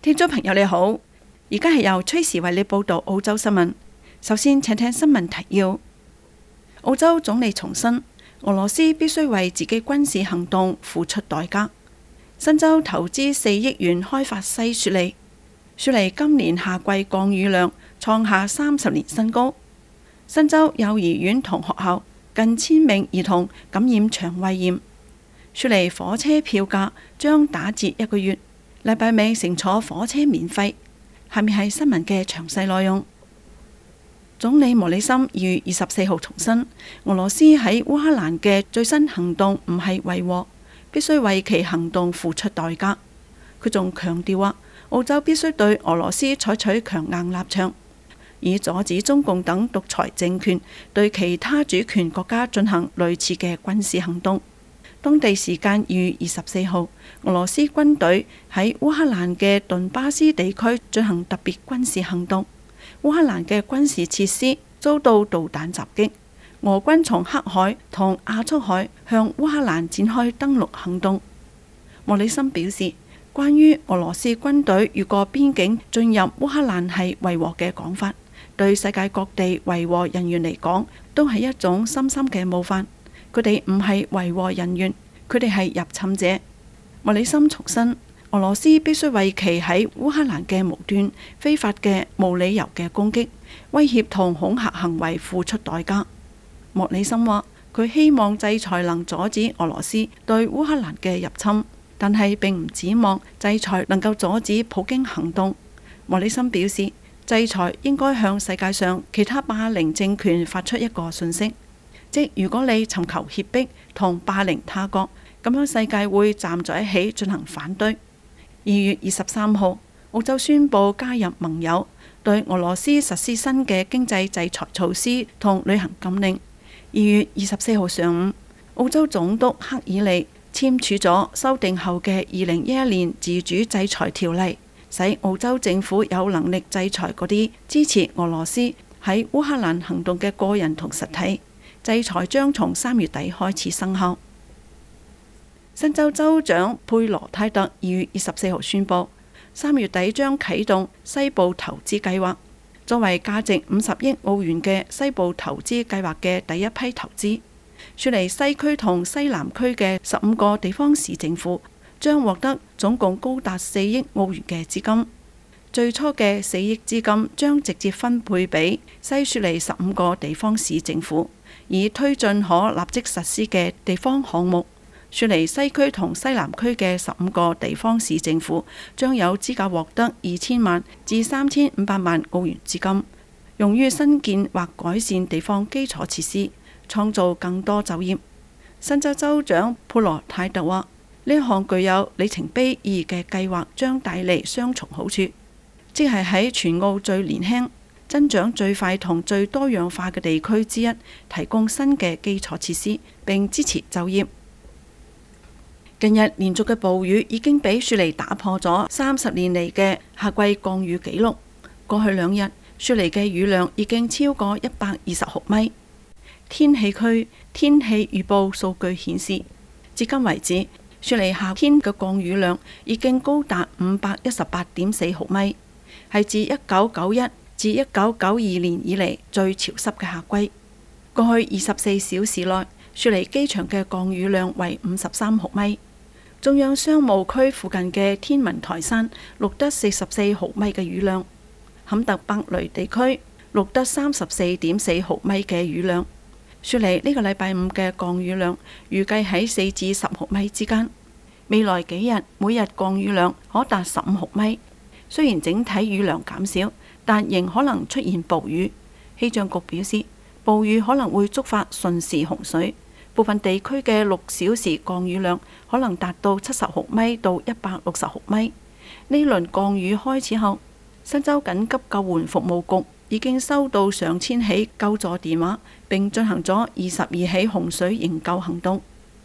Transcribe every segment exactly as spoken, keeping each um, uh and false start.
聽眾朋友你好，而家係由崔時為你報道澳洲新聞。首先請聽新聞提要。澳洲總理重申，俄羅斯必須為自己軍事行動付出代價。新州投資四億元開發西雪梨，雪梨今年夏季降雨量創下三十年新高。新州幼兒園同學校近千名兒童感染腸胃炎。雪梨火車票價將打折一個月，禮拜尾乘坐火車免費。下面係新聞嘅詳細內容。總理莫里森二月二十四號重申，俄羅斯喺烏克蘭嘅最新行動唔係維和，必須為其行動付出代價。佢仲強調話，澳洲必須對俄羅斯採取強硬立場，以阻止中共等獨裁政權對其他主權國家進行類似嘅軍事行動。當地時間二月二十四號，俄羅斯軍隊喺烏克蘭嘅頓巴斯地區進行特別軍事行動。烏克蘭嘅軍事設施遭到導彈襲擊，俄軍從黑海同亞速海向烏克蘭展開登陸行動。莫里森表示，關於俄羅斯軍隊越過邊境進入烏克蘭係維和嘅講法，對世界各地維和人員嚟講都係一種深深嘅冒犯。佢哋唔係維和人員，佢哋係入侵者。莫里森重申，俄羅斯必須為其喺烏克蘭嘅無端、非法嘅、無理由嘅攻擊、威脅同恐嚇行為付出代價。莫里森話，佢希望制裁能阻止俄羅斯對烏克蘭嘅入侵，但係並唔指望制裁能夠阻止普京行動。莫里森表示，制裁應該向世界上其他霸凌政權發出一個訊息。即如果你尋求脅迫同霸凌他國，咁樣世界會站在一起進行反對。二月二十三號，澳洲宣布加入盟友，對俄羅斯實施新嘅經濟制裁措施同旅行禁令。二月二十四號上午，澳洲總督克爾利簽署咗修訂後嘅二零一一年自主制裁條例，使澳洲政府有能力制裁嗰啲支持俄羅斯喺烏克蘭行動嘅個人同實體。制裁將從三月底開始生效。新州州長佩羅泰特二月二十四號宣布，三月底將啟動西部投資計劃，作為價值五十億澳元嘅西部投資計劃嘅第一批投資。雪梨西區同西南區嘅十五個地方市政府將獲得總共高達四億澳元嘅資金。最初嘅四億資金將直接分配俾西雪梨十五個地方市政府，以推進可立即實施嘅地方項目。雪梨西區同西南區嘅十五個地方市政府將有資格獲得二千萬至三千五百萬澳元資金，用於新建或改善地方基礎設施，創造更多就業。新州州長佩羅泰特話，呢項具有里程碑意義嘅計劃將帶嚟雙重好處，即係喺全澳最年輕、增長最快同最多樣化嘅地區之一，提供新嘅基礎設施並支持就業。近日連續嘅暴雨已經俾雪梨打破咗三十年嚟嘅夏季降雨紀錄。過去兩日，雪梨嘅雨量已經超過一百二十毫米。天氣區天氣預報數據顯示，至今為止，雪梨夏天嘅降雨量已經高達五百一十八點四毫米，係自一九九一至一九九二年以嚟最潮濕嘅夏季。過去二十四小時內，雪梨機場嘅降雨量為五十三毫米。中央商務區附近嘅天文台山錄得四十四毫米嘅雨量，坎特伯雷地區錄得三十四點四毫米嘅雨量。雪梨呢個禮拜五嘅降雨量預計喺四至十毫米之間，未來幾日每日降雨量可達十五毫米。雖然整體雨量減少，但仍可能出現暴雨。氣象局表示，暴雨可能會觸發瞬時洪水。部分地區嘅六小時降雨量可能達到七十毫米到一百六十毫米。呢輪降雨開始後，新州緊急救援服務局已經收到上千起救助電話，並進行咗二十二起洪水營救行動。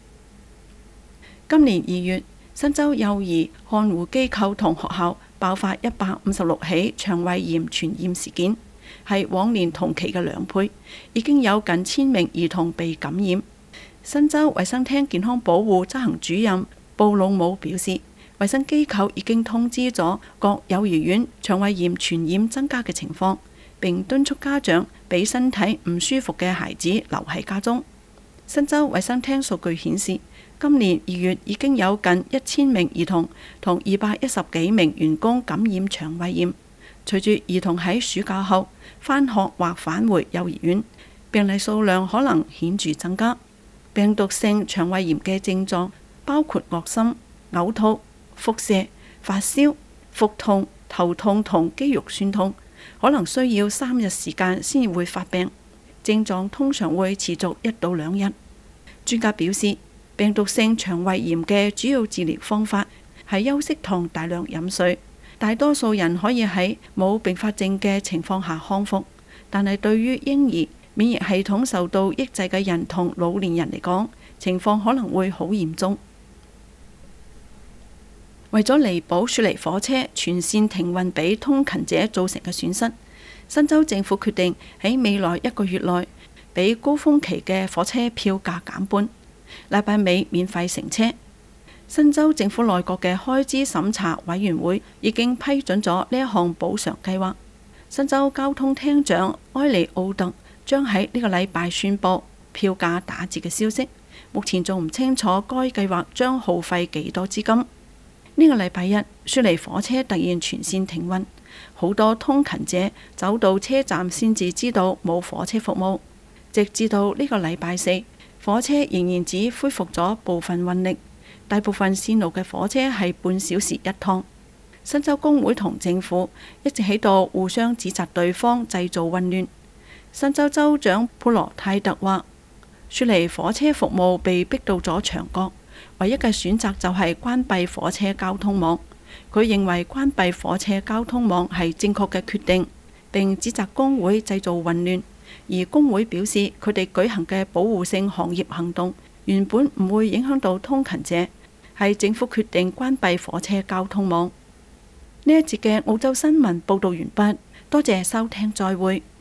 今年二月，新州幼兒看護機構同學校爆發一百五十六起腸胃炎傳染事件，係往年同期嘅兩倍，已經有近千名兒童被感染。新州衛生廳健康保護執行主任布魯姆表示， 衛生機構已經通知咗各幼兒園腸胃炎傳染增加嘅情況，並敦促家長俾身體唔舒服嘅孩子留喺家中。新州衛生廳數據顯示，今年二月已經有近一千名兒童同二百一十幾名員工感染腸胃炎。隨住兒童喺暑假後返學或返回幼兒園，病例數量可能顯著增加。病毒性腸胃炎嘅症狀包括噁心、嘔吐、腹瀉、發燒、腹痛、頭痛同肌肉痠痛，可能需要三日時間先會發病。症狀通常會持續一到兩日。專家表示，病毒性腸胃炎嘅主要治療方法係休息同大量飲水。大多數人可以喺冇併發症嘅情況下康復，但係對於嬰兒、免疫系統受到抑制嘅人同老年人嚟講，情況可能會好嚴重。為咗彌補雪梨火車全線停運俾通勤者造成嘅損失，新州政府決定喺未來一個月內俾高峰期嘅火車票價減半，禮拜尾免費乘車。新州政府內閣嘅開支審查委員會已經批准咗呢一項補償計劃。新州交通廳長埃利奧特將喺呢個禮拜宣布票價打折嘅消息，目前仲唔清楚該計劃將耗費幾多資金。呢個禮拜一，雪梨火車突然全線停運，好多通勤者走到車站先至知道冇火車服務，直至到呢個禮拜四，火車仍然只恢復咗部分運力，大部分線路嘅火車係半小時一趟。新州工會同政府一直喺度互相指責對方製造混亂。新州州長普羅泰特話，雪梨火車服務被逼到咗牆角，唯一嘅選擇就係關閉火車交通網。佢認為關閉火車交通網係正確嘅決定，並指責工會製造混亂。而工會表示，佢哋舉行嘅保護性行業行動原本唔會影響到通勤者，係政府決定關閉火車交通網。呢一節嘅澳洲新聞報道完畢，多謝收聽，再會。